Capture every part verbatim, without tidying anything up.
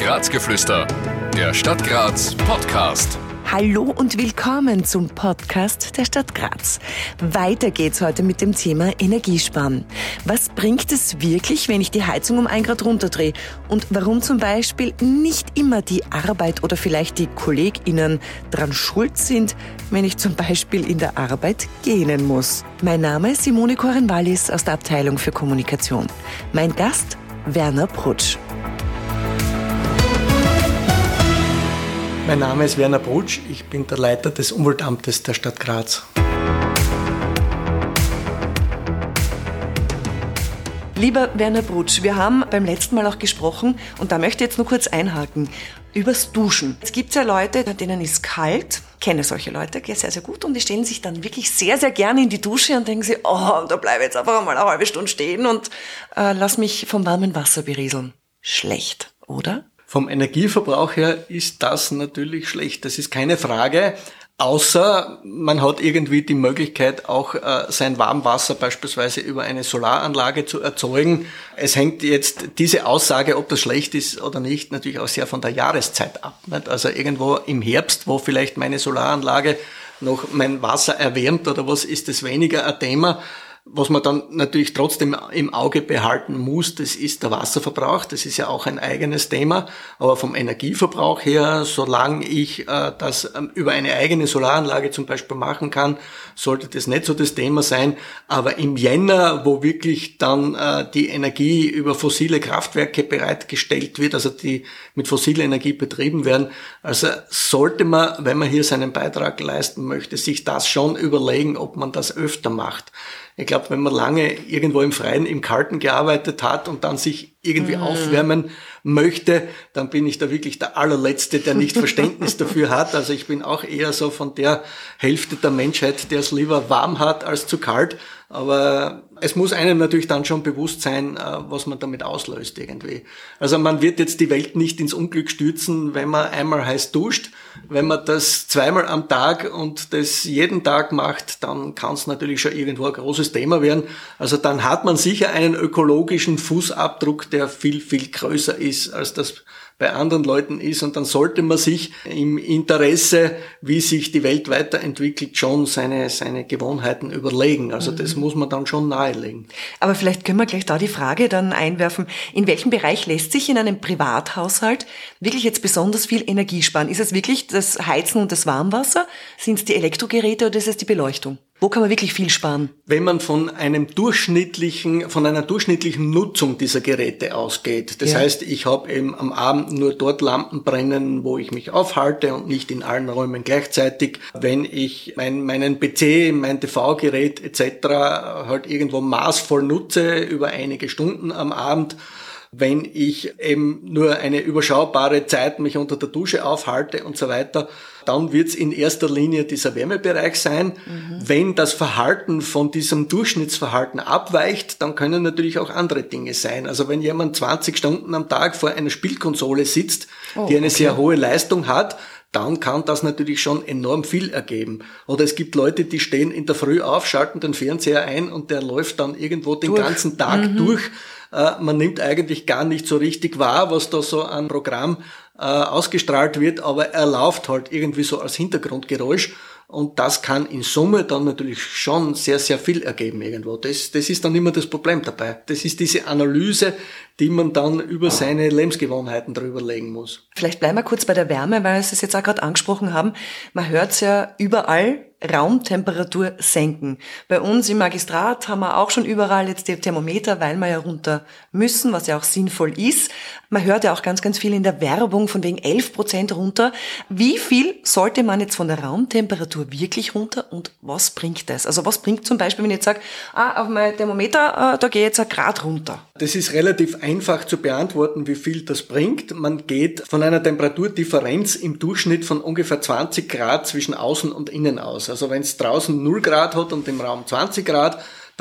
Grazgeflüster, der Stadt Graz Podcast. Hallo und willkommen zum Podcast der Stadt Graz. Weiter geht's heute mit dem Thema Energiesparen. Was bringt es wirklich, wenn ich die Heizung um ein Grad runterdrehe? Und warum zum Beispiel nicht immer die Arbeit oder vielleicht die KollegInnen dran schuld sind, wenn ich zum Beispiel in der Arbeit gähnen muss? Mein Name ist Simone Koren-Wallis aus der Abteilung für Kommunikation. Mein Gast Werner Brutsch. Mein Name ist Werner Brutsch, ich bin der Leiter des Umweltamtes der Stadt Graz. Lieber Werner Brutsch, wir haben beim letzten Mal auch gesprochen und da möchte ich jetzt nur kurz einhaken, übers Duschen. Es gibt ja Leute, denen ist kalt, ich kenne solche Leute sehr, sehr gut und die stellen sich dann wirklich sehr, sehr gerne in die Dusche und denken sich, oh, da bleibe ich jetzt einfach mal eine halbe Stunde stehen und äh, lass mich vom warmen Wasser berieseln. Schlecht, oder? Vom Energieverbrauch her ist das natürlich schlecht, das ist keine Frage, außer man hat irgendwie die Möglichkeit, auch äh, sein Warmwasser beispielsweise über eine Solaranlage zu erzeugen. Es hängt jetzt diese Aussage, ob das schlecht ist oder nicht, natürlich auch sehr von der Jahreszeit ab. Nicht? Also irgendwo im Herbst, wo vielleicht meine Solaranlage noch mein Wasser erwärmt oder was, ist das weniger ein Thema. Was man dann natürlich trotzdem im Auge behalten muss, das ist der Wasserverbrauch. Das ist ja auch ein eigenes Thema. Aber vom Energieverbrauch her, solange ich äh, das ähm, über eine eigene Solaranlage zum Beispiel machen kann, sollte das nicht so das Thema sein. Aber im Jänner, wo wirklich dann äh, die Energie über fossile Kraftwerke bereitgestellt wird, also die mit fossiler Energie betrieben werden, also sollte man, wenn man hier seinen Beitrag leisten möchte, sich das schon überlegen, ob man das öfter macht. Ich glaube, wenn man lange irgendwo im Freien, im Kalten gearbeitet hat und dann sich irgendwie mhm. aufwärmen möchte, dann bin ich da wirklich der allerletzte, der nicht Verständnis dafür hat. Also ich bin auch eher so von der Hälfte der Menschheit, der es lieber warm hat als zu kalt. Aber es muss einem natürlich dann schon bewusst sein, was man damit auslöst irgendwie. Also man wird jetzt die Welt nicht ins Unglück stürzen, wenn man einmal heiß duscht. Wenn man das zweimal am Tag und das jeden Tag macht, dann kann es natürlich schon irgendwo ein großes Thema werden. Also dann hat man sicher einen ökologischen Fußabdruck, der viel, viel größer ist, als das bei anderen Leuten ist. Und dann sollte man sich im Interesse, wie sich die Welt weiterentwickelt, schon seine, seine Gewohnheiten überlegen. Also das muss man dann schon nahelegen. Aber vielleicht können wir gleich da die Frage dann einwerfen, in welchem Bereich lässt sich in einem Privathaushalt wirklich jetzt besonders viel Energie sparen? Ist es wirklich das Heizen und das Warmwasser? Sind es die Elektrogeräte oder ist es die Beleuchtung? Wo kann man wirklich viel sparen? Wenn man von einem durchschnittlichen, von einer durchschnittlichen Nutzung dieser Geräte ausgeht, das ja. heißt, ich habe eben am Abend nur dort Lampen brennen, wo ich mich aufhalte und nicht in allen Räumen gleichzeitig. Wenn ich mein, meinen P C, mein T V-Gerät et cetera halt irgendwo maßvoll nutze über einige Stunden am Abend, wenn ich eben nur eine überschaubare Zeit mich unter der Dusche aufhalte und so weiter, dann wird es in erster Linie dieser Wärmebereich sein. Mhm. Wenn das Verhalten von diesem Durchschnittsverhalten abweicht, dann können natürlich auch andere Dinge sein. Also wenn jemand zwanzig Stunden am Tag vor einer Spielkonsole sitzt, oh, die eine okay. sehr hohe Leistung hat, dann kann das natürlich schon enorm viel ergeben. Oder es gibt Leute, die stehen in der Früh auf, schalten den Fernseher ein und der läuft dann irgendwo den durch. ganzen Tag mhm. durch. Man nimmt eigentlich gar nicht so richtig wahr, was da so an Programm äh, ausgestrahlt wird, aber er läuft halt irgendwie so als Hintergrundgeräusch und das kann in Summe dann natürlich schon sehr, sehr viel ergeben irgendwo. Das, das ist dann immer das Problem dabei. Das ist diese Analyse, die man dann über seine Lebensgewohnheiten drüber legen muss. Vielleicht bleiben wir kurz bei der Wärme, weil Sie es jetzt auch gerade angesprochen haben. Man hört es ja überall, Raumtemperatur senken. Bei uns im Magistrat haben wir auch schon überall jetzt die Thermometer, weil wir ja runter müssen, was ja auch sinnvoll ist. Man hört ja auch ganz, ganz viel in der Werbung von wegen elf Prozent runter. Wie viel sollte man jetzt von der Raumtemperatur wirklich runter und was bringt das? Also was bringt zum Beispiel, wenn ich jetzt sage, ah, auf mein Thermometer, äh, da gehe ich jetzt ein Grad runter? Das ist relativ einfach zu beantworten, wie viel das bringt. Man geht von einer Temperaturdifferenz im Durchschnitt von ungefähr zwanzig Grad zwischen Außen und Innen aus. Also wenn es draußen null Grad hat und im Raum zwanzig Grad,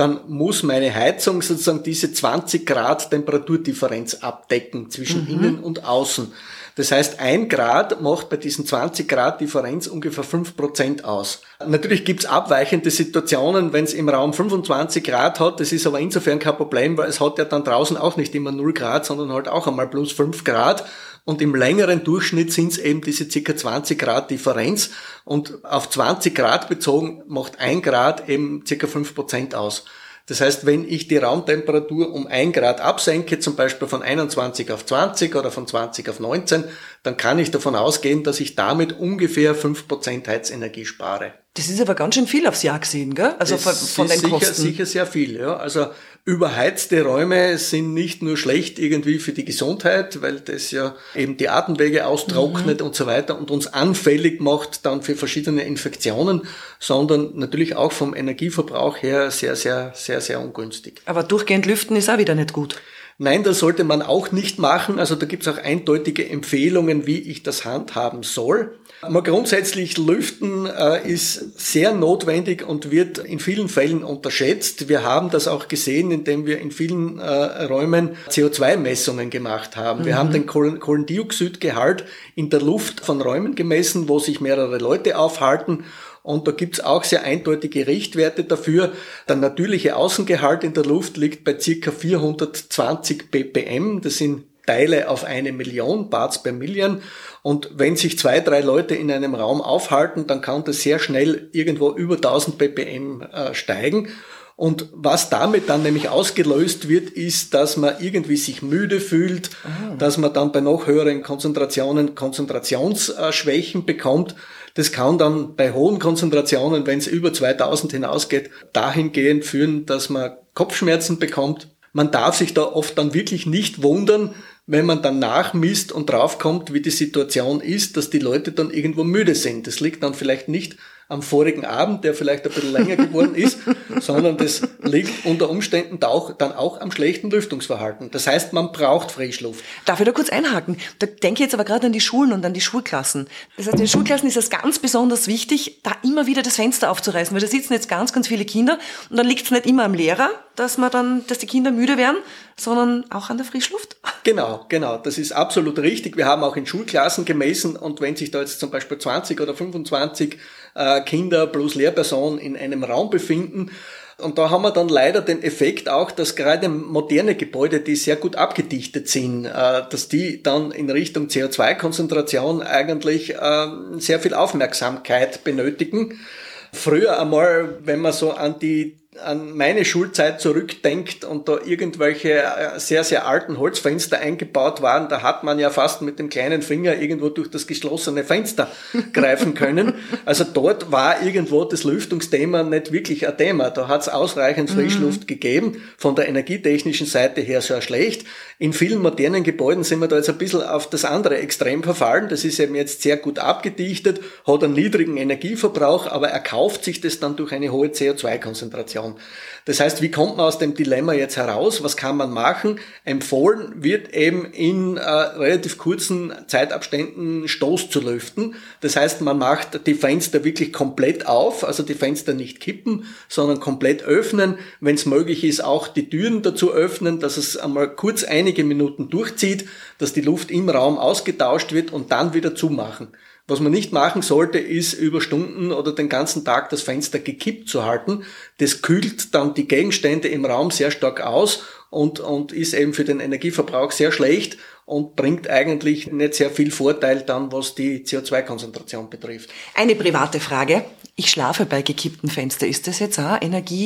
dann muss meine Heizung sozusagen diese zwanzig Grad Temperaturdifferenz abdecken zwischen mhm. innen und außen. Das heißt, ein Grad macht bei diesen zwanzig Grad Differenz ungefähr fünf Prozent aus. Natürlich gibt's abweichende Situationen, wenn es im Raum fünfundzwanzig Grad hat. Das ist aber insofern kein Problem, weil es hat ja dann draußen auch nicht immer null Grad, sondern halt auch einmal plus fünf Grad. Und im längeren Durchschnitt sind es eben diese ca. zwanzig Grad Differenz. Und auf zwanzig Grad bezogen macht ein Grad eben ca. fünf Prozent aus. Das heißt, wenn ich die Raumtemperatur um ein Grad absenke, zum Beispiel von einundzwanzig auf zwanzig oder von zwanzig auf neunzehn, dann kann ich davon ausgehen, dass ich damit ungefähr fünf Prozent Heizenergie spare. Das ist aber ganz schön viel aufs Jahr gesehen, gell? Also von, von den sicher, Kosten. Sicher sehr viel, ja. Also überheizte Räume sind nicht nur schlecht irgendwie für die Gesundheit, weil das ja eben die Atemwege austrocknet mhm. und so weiter und uns anfällig macht dann für verschiedene Infektionen, sondern natürlich auch vom Energieverbrauch her sehr, sehr, sehr, sehr ungünstig. Aber durchgehend lüften ist auch wieder nicht gut. Nein, das sollte man auch nicht machen. Also da gibt es auch eindeutige Empfehlungen, wie ich das handhaben soll. Aber grundsätzlich Lüften äh, ist sehr notwendig und wird in vielen Fällen unterschätzt. Wir haben das auch gesehen, indem wir in vielen äh, Räumen C O zwei Messungen gemacht haben. Mhm. Wir haben den Kohlen- Kohlendioxidgehalt in der Luft von Räumen gemessen, wo sich mehrere Leute aufhalten. Und da gibt's auch sehr eindeutige Richtwerte dafür. Der natürliche Außengehalt in der Luft liegt bei ca. vierhundertzwanzig ppm. Das sind Teile auf eine Million, Parts per Million. Und wenn sich zwei, drei Leute in einem Raum aufhalten, dann kann das sehr schnell irgendwo über tausend ppm äh, steigen. Und was damit dann nämlich ausgelöst wird, ist, dass man irgendwie sich müde fühlt, ah. dass man dann bei noch höheren Konzentrationen Konzentrationsschwächen bekommt. Das kann dann bei hohen Konzentrationen, wenn es über zweitausend hinausgeht, dahingehend führen, dass man Kopfschmerzen bekommt. Man darf sich da oft dann wirklich nicht wundern, wenn man dann nachmisst und draufkommt, wie die Situation ist, dass die Leute dann irgendwo müde sind. Das liegt dann vielleicht nicht am vorigen Abend, der vielleicht ein bisschen länger geworden ist, sondern das liegt unter Umständen auch, dann auch am schlechten Lüftungsverhalten. Das heißt, man braucht Frischluft. Darf ich da kurz einhaken? Da denke ich jetzt aber gerade an die Schulen und an die Schulklassen. Das heißt, in den Schulklassen ist es ganz besonders wichtig, da immer wieder das Fenster aufzureißen, weil da sitzen jetzt ganz, ganz viele Kinder und dann liegt es nicht immer am Lehrer, dass man dann, dass die Kinder müde werden, sondern auch an der Frischluft. Genau, genau. Das ist absolut richtig. Wir haben auch in Schulklassen gemessen und wenn sich da jetzt zum Beispiel zwanzig oder fünfundzwanzig äh, Kinder plus Lehrperson in einem Raum befinden, und da haben wir dann leider den Effekt auch, dass gerade moderne Gebäude, die sehr gut abgedichtet sind, äh, dass die dann in Richtung C O zwei Konzentration eigentlich äh, sehr viel Aufmerksamkeit benötigen. Früher einmal, wenn man so an die an meine Schulzeit zurückdenkt und da irgendwelche sehr, sehr alten Holzfenster eingebaut waren, da hat man ja fast mit dem kleinen Finger irgendwo durch das geschlossene Fenster greifen können. Also dort war irgendwo das Lüftungsthema nicht wirklich ein Thema. Da hat es ausreichend Frischluft mhm. gegeben. Von der energietechnischen Seite her sehr schlecht. In vielen modernen Gebäuden sind wir da jetzt ein bisschen auf das andere Extrem verfallen. Das ist eben jetzt sehr gut abgedichtet, hat einen niedrigen Energieverbrauch, aber erkauft sich das dann durch eine hohe C O zwei Konzentration. Das heißt, wie kommt man aus dem Dilemma jetzt heraus? Was kann man machen? Empfohlen wird eben in äh, relativ kurzen Zeitabständen Stoß zu lüften. Das heißt, man macht die Fenster wirklich komplett auf, also die Fenster nicht kippen, sondern komplett öffnen. Wenn es möglich ist, auch die Türen dazu öffnen, dass es einmal kurz einige Minuten durchzieht, dass die Luft im Raum ausgetauscht wird und dann wieder zumachen. Was man nicht machen sollte, ist über Stunden oder den ganzen Tag das Fenster gekippt zu halten. Das kühlt dann die Gegenstände im Raum sehr stark aus und, und ist eben für den Energieverbrauch sehr schlecht und bringt eigentlich nicht sehr viel Vorteil dann, was die C O zwei Konzentration betrifft. Eine private Frage. Ich schlafe bei gekippten Fenster. Ist das jetzt auch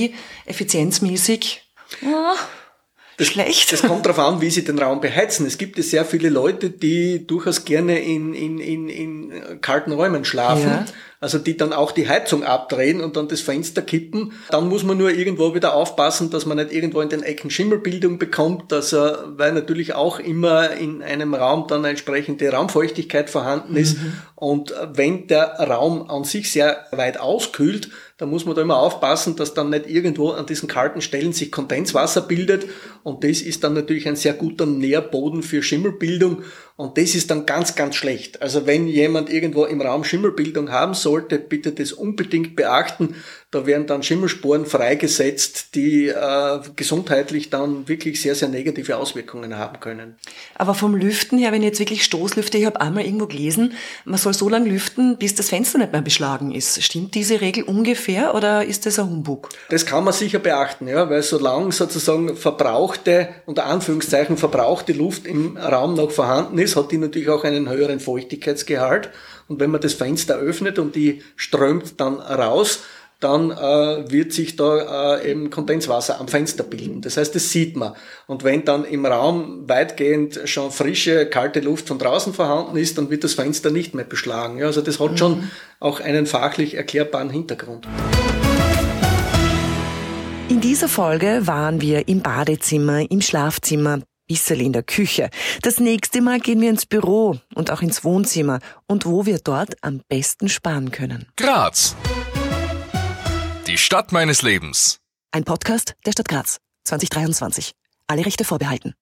energieeffizienzmäßig? Oh. Das, Schlecht. Das kommt darauf an, wie sie den Raum beheizen. Es gibt ja sehr viele Leute, die durchaus gerne in, in, in, in kalten Räumen schlafen. Ja. Also die dann auch die Heizung abdrehen und dann das Fenster kippen. Dann muss man nur irgendwo wieder aufpassen, dass man nicht irgendwo in den Ecken Schimmelbildung bekommt, dass er, weil natürlich auch immer in einem Raum dann eine entsprechende Raumfeuchtigkeit vorhanden ist. Mhm. Und wenn der Raum an sich sehr weit auskühlt, dann muss man da immer aufpassen, dass dann nicht irgendwo an diesen kalten Stellen sich Kondenswasser bildet. Und das ist dann natürlich ein sehr guter Nährboden für Schimmelbildung. Und das ist dann ganz, ganz schlecht. Also wenn jemand irgendwo im Raum Schimmelbildung haben sollte, bitte das unbedingt beachten. Da werden dann Schimmelsporen freigesetzt, die äh, gesundheitlich dann wirklich sehr, sehr negative Auswirkungen haben können. Aber vom Lüften her, wenn ich jetzt wirklich Stoßlüfte, ich habe einmal irgendwo gelesen, man soll so lange lüften, bis das Fenster nicht mehr beschlagen ist. Stimmt diese Regel ungefähr oder ist das ein Humbug? Das kann man sicher beachten, ja, weil solange sozusagen verbrauchte, unter Anführungszeichen verbrauchte Luft im Raum noch vorhanden ist, hat die natürlich auch einen höheren Feuchtigkeitsgehalt. Und wenn man das Fenster öffnet und die strömt dann raus, dann äh, wird sich da äh, eben Kondenswasser am Fenster bilden. Das heißt, das sieht man. Und wenn dann im Raum weitgehend schon frische, kalte Luft von draußen vorhanden ist, dann wird das Fenster nicht mehr beschlagen. Ja, also das hat mhm. schon auch einen fachlich erklärbaren Hintergrund. In dieser Folge waren wir im Badezimmer, im Schlafzimmer, bisschen in der Küche. Das nächste Mal gehen wir ins Büro und auch ins Wohnzimmer und wo wir dort am besten sparen können. Graz. Die Stadt meines Lebens. Ein Podcast der Stadt Graz zwanzig dreiundzwanzig. Alle Rechte vorbehalten.